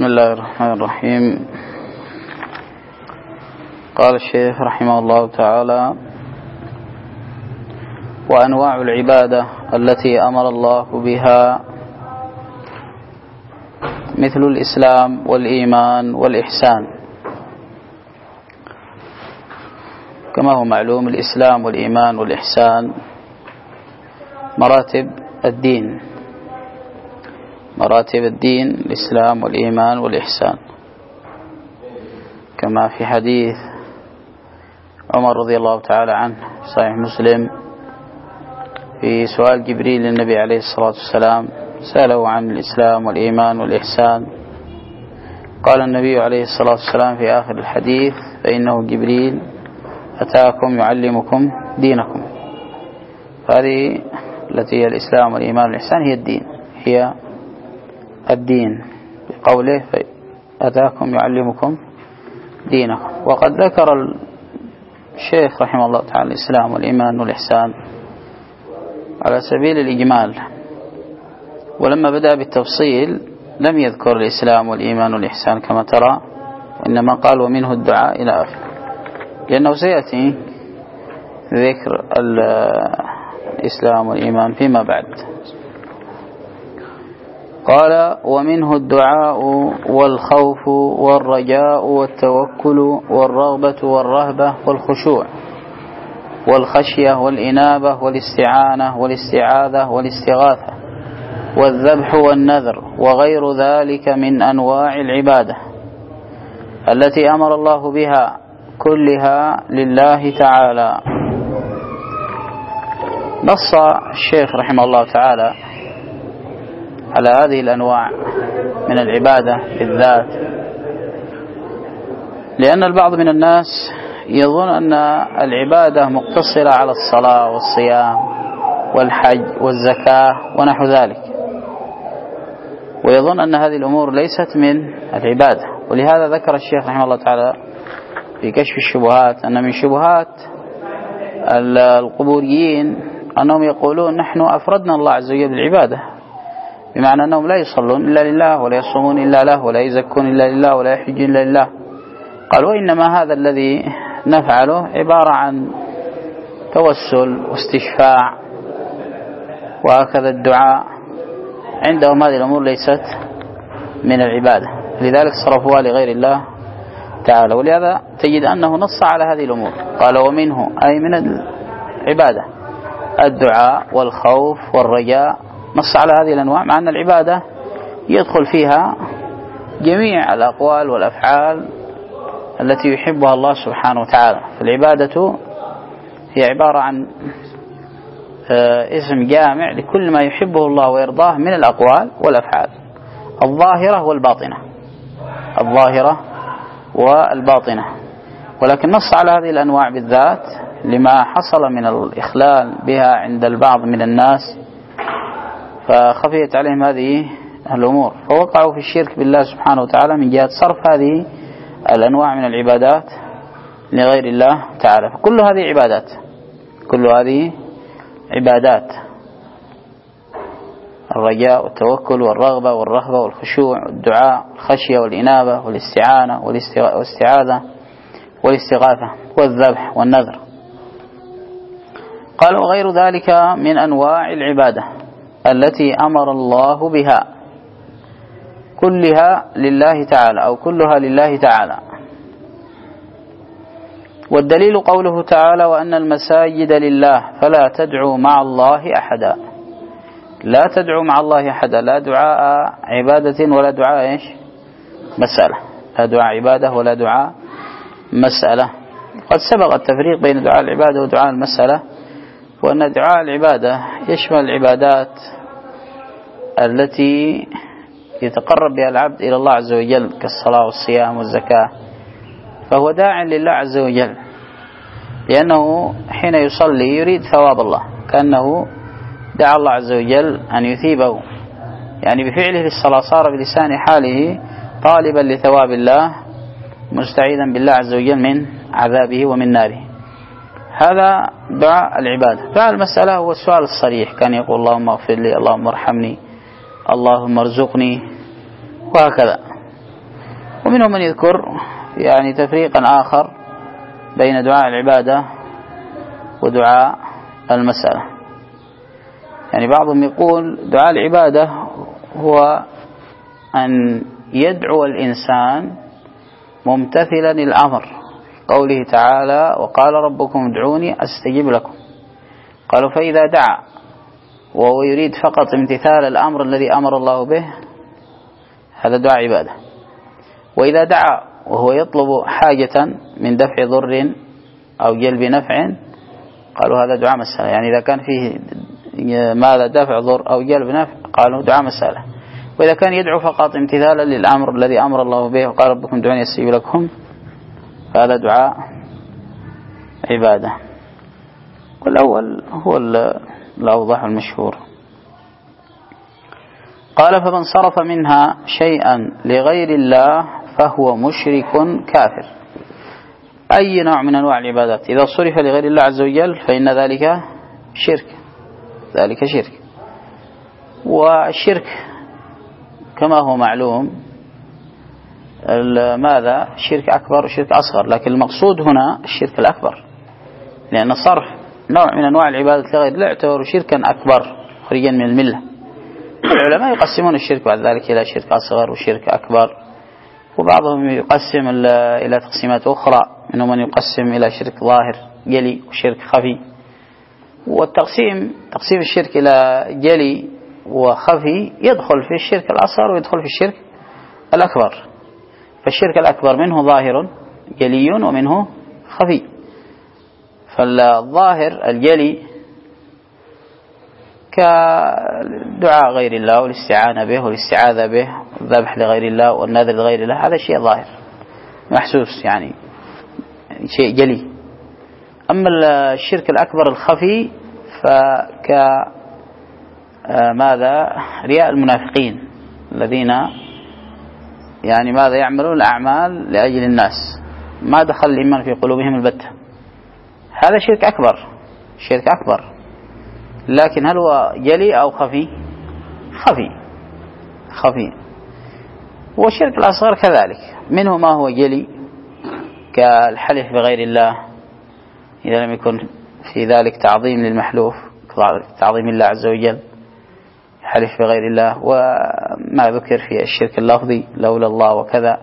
بسم الله الرحمن الرحيم. قال الشيخ رحمه الله تعالى: وأنواع العبادة التي أمر الله بها مثل الإسلام والإيمان والإحسان. كما هو معلوم، الإسلام والإيمان والإحسان مراتب الدين، مراتب الدين الإسلام والإيمان والإحسان، كما في حديث عمر رضي الله تعالى عنه صحيح مسلم في سؤال جبريل للنبي عليه الصلاة والسلام، سأله عن الإسلام والإيمان والإحسان، قال النبي عليه الصلاة والسلام في آخر الحديث: فإنه جبريل أتاكم يعلمكم دينكم. هذه التي هي الإسلام والإيمان والإحسان هي الدين، هي الدين بقوله أتاكم يعلمكم دينكم. وقد ذكر الشيخ رحمه الله تعالى الإسلام والإيمان والإحسان على سبيل الإجمال، ولما بدأ بالتفصيل لم يذكر الإسلام والإيمان والإحسان كما ترى، وإنما قال ومنه الدعاء إلى آخره، لأنه سيأتي ذكر الإسلام والإيمان فيما بعد. قال: ومنه الدعاء والخوف والرجاء والتوكل والرغبة والرهبة والخشوع والخشية والإنابة والاستعانة والاستعاذة والاستغاثة والذبح والنذر وغير ذلك من أنواع العبادة التي أمر الله بها كلها لله تعالى. نص الشيخ رحمه الله تعالى على هذه الأنواع من العبادة بالذات، لأن البعض من الناس يظن أن العبادة مقتصرة على الصلاة والصيام والحج والزكاة ونحو ذلك، ويظن أن هذه الأمور ليست من العبادة. ولهذا ذكر الشيخ رحمه الله تعالى في كشف الشبهات أن من شبهات القبوريين أنهم يقولون نحن أفردنا الله عز وجل بالعبادة، بمعنى أنهم لا يصلون إلا لله ولا يصومون إلا له ولا يزكون إلا لله ولا يحجون إلا لله. قال: وإنما هذا الذي نفعله عبارة عن توسل واستشفاع وهكذا الدعاء، عندهم هذه الأمور ليست من العبادة، لذلك صرفوها لغير الله تعالى. ولهذا تجد أنه نص على هذه الأمور، قال: ومنه أي من العبادة الدعاء والخوف والرجاء، نص على هذه الأنواع، مع أن العبادة يدخل فيها جميع الأقوال والأفعال التي يحبها الله سبحانه وتعالى. فالعبادة هي عبارة عن اسم جامع لكل ما يحبه الله ويرضاه من الأقوال والأفعال الظاهرة والباطنة، الظاهرة والباطنة. ولكن نص على هذه الأنواع بالذات لما حصل من الإخلال بها عند البعض من الناس، فخفيت عليهم هذه الأمور فوقعوا في الشرك بالله سبحانه وتعالى من جهة صرف هذه الأنواع من العبادات لغير الله تعالى. فكل هذه عبادات، كل هذه عبادات: الرجاء والتوكل والرغبة والرهبة والخشوع والدعاء والخشية والإنابة والاستعانة والاستعاذة والاستغاثة والذبح والنذر. قال: وغير ذلك من أنواع العبادة التي أمر الله بها كلها لله تعالى أو كلها لله تعالى. والدليل قوله تعالى: وأن المساجد لله فلا تدعوا مع الله أحدا. لا تدعوا مع الله أحدا، لا دعاء عبادة ولا دعاء مسألة، لا دعاء عبادة ولا دعاء مسألة. قد سبق التفريق بين دعاء العبادة ودعاء المسألة، وأن دعاء العبادة يشمل العبادات التي يتقرب بها العبد إلى الله عز وجل كالصلاة والصيام والزكاة، فهو داع لله عز وجل، لأنه حين يصلي يريد ثواب الله، كأنه دعا الله عز وجل أن يثيبه، يعني بفعله في الصلاة صار بلسان حاله طالبا لثواب الله مستعيذا بالله عز وجل من عذابه ومن ناره. هذا دعاء العبادة. دعاء المسألة هو السؤال الصريح، كان يقول: اللهم اغفر لي، اللهم ارحمني، اللهم ارزقني، وهكذا. ومنهم من يذكر يعني تفريقا آخر بين دعاء العبادة ودعاء المسألة. يعني بعضهم يقول دعاء العبادة هو أن يدعو الإنسان ممتثلا الأمر، قوله تعالى وقال ربكم ادعوني أستجب لكم. قالوا فإذا دعا وهو يريد فقط امتثال الأمر الذي أمر الله به هذا دعاء عبادة. وإذا دعا وهو يطلب حاجة من دفع ضر أو جلب نفع قالوا هذا دعاء مسألة. يعني إذا كان فيه ماذا دفع ضر أو جلب نفع قالوا دعاء مسألة. وإذا كان يدعو فقط امتثالا للأمر الذي أمر الله به وقال ربكم ادعوني أستجب لكم فهذا دعاء عبادة. والأول هو الأوضح المشهور. قال فمن صرف منها شيئا لغير الله فهو مشرك كافر. أي نوع من أنواع العبادات إذا صرف لغير الله عز وجل فإن ذلك شرك، ذلك شرك. والشرك كما هو معلوم ماذا شرك أكبر وشرك أصغر، لكن المقصود هنا الشرك الأكبر، لأن صرف نوع من أنواع العبادة لغير الله يعتبر شركا أكبر خارجا من الملة. العلماء يقسمون الشرك بعد ذلك إلى شرك أصغر وشرك أكبر، وبعضهم يقسم إلى تقسيمات أخرى، منهم من يقسم إلى شرك ظاهر جلي وشرك خفي. والتقسيم تقسيم الشرك إلى جلي وخفي يدخل في الشرك الأصغر ويدخل في الشرك الأكبر. فالشرك الأكبر منه ظاهر جلي ومنه خفي. فالظاهر الجلي كدعاء غير الله والاستعانة به والاستعاذة به والذبح لغير الله والنذر لغير الله، هذا شيء ظاهر محسوس، يعني شيء جلي. أما الشرك الأكبر الخفي ماذا رياء المنافقين الذين يعني ماذا يعملون الأعمال لأجل الناس، ما دخل الإيمان في قلوبهم البتة، هذا شرك أكبر، شرك أكبر. لكن هل هو جلي أو خفي؟ خفي. والشرك الأصغر كذلك منه ما هو جلي كالحلف بغير الله إذا لم يكن في ذلك تعظيم للمحلوف، تعظيم الله عز وجل، حلف بغير الله، وما ذكر في الشرك اللفظي لولا الله وكذا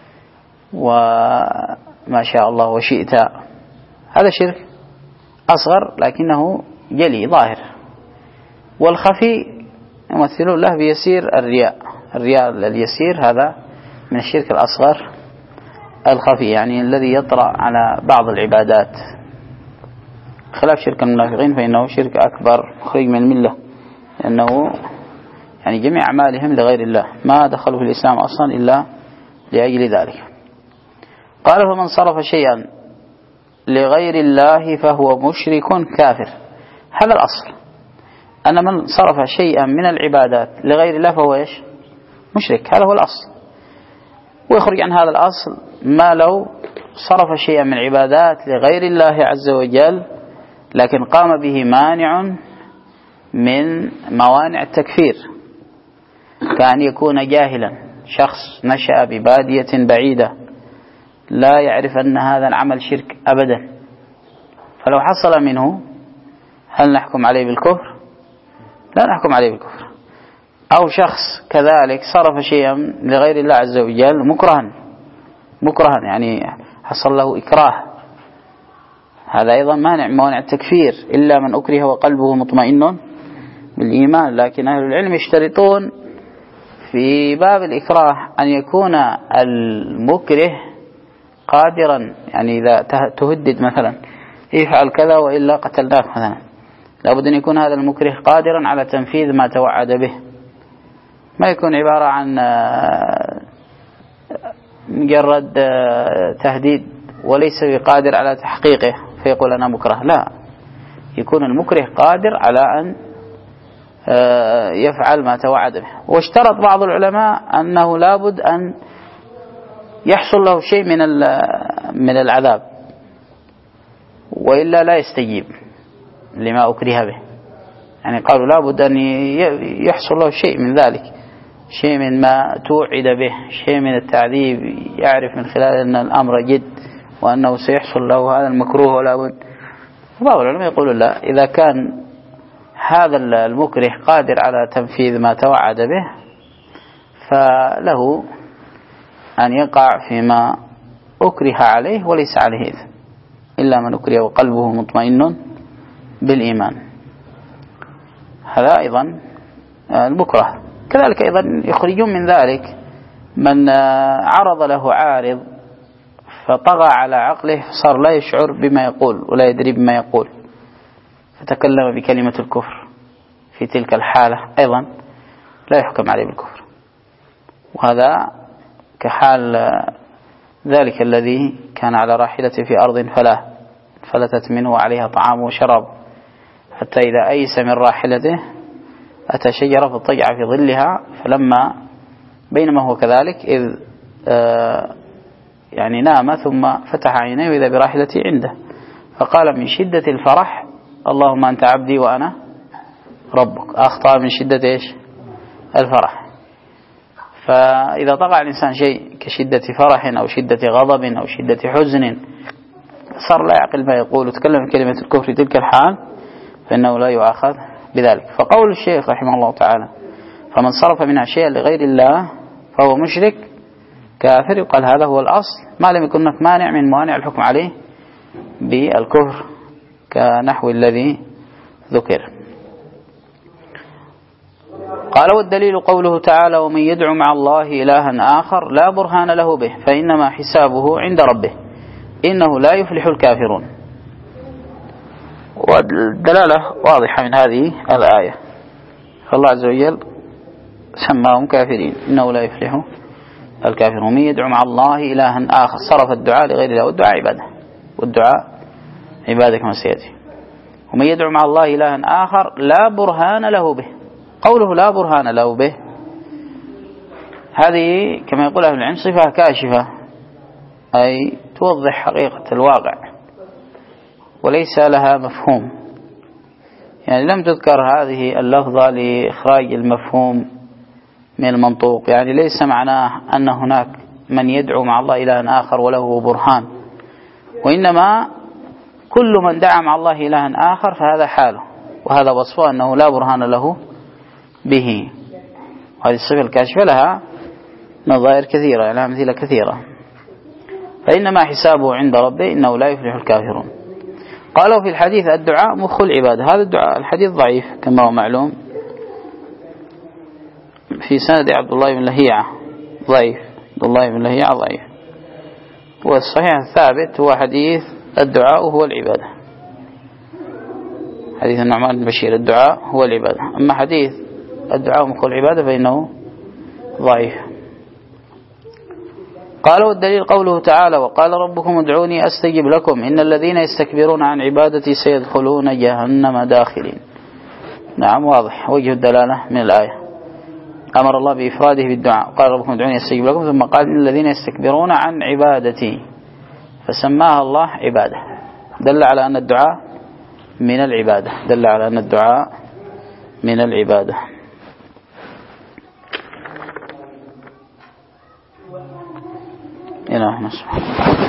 وما شاء الله وشئت، هذا شرك أصغر لكنه جلي ظاهر. والخفي يمثلون له بيسير الرياء اليسير، هذا من الشرك الأصغر الخفي، يعني الذي يطرأ على بعض العبادات، خلاف شرك المنافقين فإنه شرك أكبر مخرج من الملة، لأنه يعني جميع أعمالهم لغير الله، ما دخلوا في الإسلام أصلا إلا لأجل ذلك. قال فمن صرف شيئا لغير الله فهو مشرك كافر. هذا الأصل، أن من صرف شيئا من العبادات لغير الله فهو إيش؟ مشرك، هذا هو الأصل. ويخرج عن هذا الأصل ما لو صرف شيئا من العبادات لغير الله عز وجل لكن قام به مانع من موانع التكفير، كأن يكون جاهلا، شخص نشأ ببادية بعيدة لا يعرف أن هذا العمل شرك أبدا، فلو حصل منه هل نحكم عليه بالكفر؟ لا نحكم عليه بالكفر. أو شخص كذلك صرف شيئا لغير الله عز وجل مكرها يعني حصل له إكراه، هذا أيضا مانع من موانع التكفير، إلا من أكره وقلبه مطمئن بالإيمان. لكن أهل العلم يشترطون في باب الإكراه أن يكون المكره قادرا، يعني إذا تهدد مثلا يفعل كذا وإلا قتلناك مثلا، لابد أن يكون هذا المكره قادرا على تنفيذ ما توعد به، ما يكون عبارة عن مجرد تهديد وليس بقادر على تحقيقه فيقول أنا مكره، لا، يكون المكره قادر على أن يفعل ما توعد به. واشترط بعض العلماء أنه لابد أن يحصل له شيء من العذاب وإلا لا يستجيب لما أكره به، يعني قالوا لابد أن يحصل له شيء من ذلك، شيء من ما توعد به، شيء من التعذيب، يعرف من خلال أن الأمر جد وأنه سيحصل له هذا المكروه ولا بد. بعض العلماء يقولون لا، إذا كان هذا المكره قادر على تنفيذ ما توعد به فله أن يقع فيما أكره عليه وليس عليه إثم، إلا من أكره وقلبه مطمئن بالإيمان. هذا أيضا المكره. كذلك أيضا يخرجون من ذلك من عرض له عارض فطغى على عقله، صار لا يشعر بما يقول ولا يدري بما يقول، فتكلم بكلمة الكفر في تلك الحالة، أيضا لا يحكم عليه بالكفر. وهذا كحال ذلك الذي كان على راحلته في أرض فلتت منه وعليها طعام وشراب، حتى إذا أيس من راحلته أتى شجرة فاضطجع في ظلها، فلما بينما هو كذلك إذ يعني نام ثم فتح عينيه وإذا براحلتي عنده، فقال من شدة الفرح اللهم أنت عبدي وأنا ربك. أخطأ من شدة إيش؟ الفرح. فإذا طغى الإنسان شيء كشدة فرح أو شدة غضب أو شدة حزن صار لا يعقل ما يقول وتكلم كلمة الكفر في تلك الحال فإنه لا يؤاخذ بذلك. فقول الشيخ رحمه الله تعالى فمن صرف منها شيئا لغير الله فهو مشرك كافر، يقال هذا هو الأصل ما لم يكن هناك مانع من موانع الحكم عليه بالكفر كنحو الذي ذكر. قال والدليل قوله تعالى ومن يدعو مع الله إلها آخر لا برهان له به فإنما حسابه عند ربه إنه لا يفلح الكافرون. والدلالة واضحة من هذه الآية، فالله عز وجل سماهم كافرين، إنه لا يفلح الكافرون. ومن يدعو مع الله إلها آخر صرف الدعاء لغير الله، والدعاء عبادة، والدعاء عبادة كما سيأتي. ومن يدعو مع الله إلها آخر لا برهان له به، قوله لا برهان له به هذه كما يقول أهل العلم صفة كاشفة، أي توضح حقيقة الواقع وليس لها مفهوم، يعني لم تذكر هذه اللفظة لإخراج المفهوم من المنطوق، يعني ليس معناه أن هناك من يدعو مع الله إلها آخر وله برهان، وإنما كل من دعا مع الله إلها آخر فهذا حاله وهذا وصفه أنه لا برهان له به. هذه الصفة الكاشفة لها نظائر كثيرة، لها أمثلة كثيرة. فإنما حسابه عند ربه إنه لا يفلح الكافرون. قالوا في الحديث الدعاء مخ العبادة، هذا الدعاء الحديث ضعيف كما هو معلوم، في سند عبد الله بن لهيعة ضعيف، عبد الله بن لهيعة ضعيف، والصحيح الثابت هو حديث الدعاء هو العبادة، حديث النعمان بن بشير الدعاء هو العبادة. أما حديث الدعاء مخ العبادة فإنه ضعيف. قالوا الدليل قوله تعالى وقال ربكم ادعوني أستجب لكم إن الذين يستكبرون عن عبادتي سيدخلون جهنم داخلين. نعم واضح وجه الدلالة من الآية، أمر الله بإفراده بالدعاء، قال ربكم ادعوني أستجب لكم، ثم قال إن الذين يستكبرون عن عبادتي فسماها الله عبادة، دل على أن الدعاء من العبادة، دل على أن الدعاء من العبادة. إلى هنا.